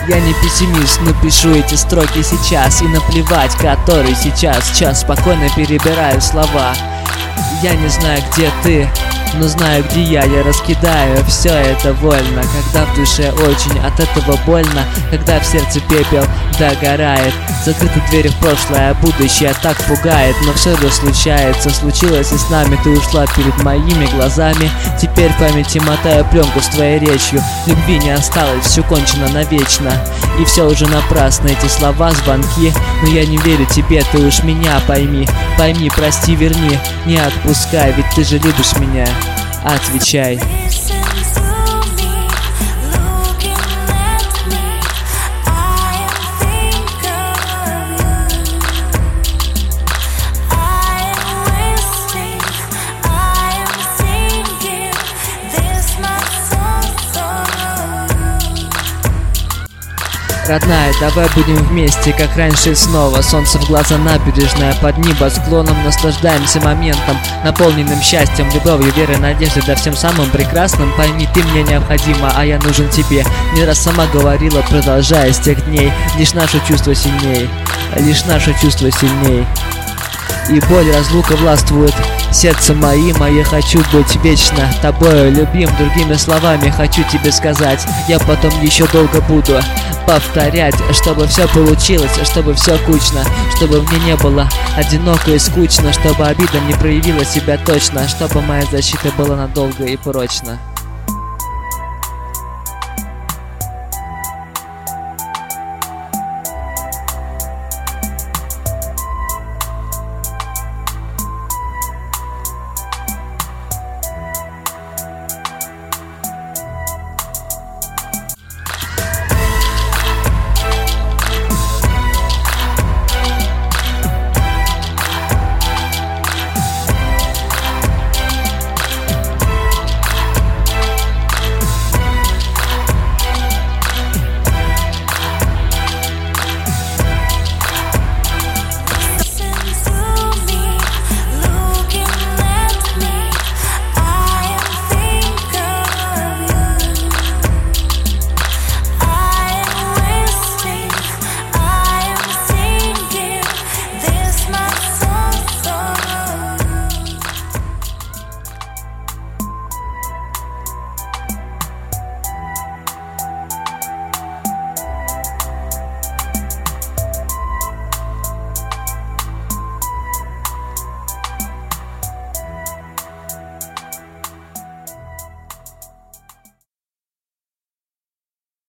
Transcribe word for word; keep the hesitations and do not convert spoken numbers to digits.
Я не пессимист, но пишу эти строки сейчас. И наплевать, который сейчас час. Спокойно перебираю слова. Я не знаю, где ты, но знаю, где я. Я раскидаю все это вольно, когда в душе очень от этого больно, когда в сердце пепел догорает. Закрыты двери в прошлое, а будущее так пугает. Но все же случается, случилось и с нами. Ты ушла перед моими глазами. Теперь в памяти мотаю пленку с твоей речью. Любви не осталось, все кончено навечно. И все уже напрасно, эти слова, звонки. Но я не верю тебе, ты уж меня пойми. Пойми, прости, верни, не отпускай, ведь ты же любишь меня. Отвечай. Родная, давай будем вместе, как раньше и снова. Солнце в глаза, набережная под небосклоном. Наслаждаемся моментом, наполненным счастьем, любовью, верой, надеждой, да всем самым прекрасным. Пойми, ты мне необходима, а я нужен тебе. Не раз сама говорила, продолжая с тех дней. Лишь наше чувство сильней, лишь наше чувство сильней. И боль разлука властвует сердце моим, а я хочу быть вечно тобою любим. Другими словами хочу тебе сказать, я потом еще долго буду повторять, чтобы все получилось, чтобы все кучно, чтобы мне не было одиноко и скучно, чтобы обида не проявила себя точно, чтобы моя защита была надолго и прочно.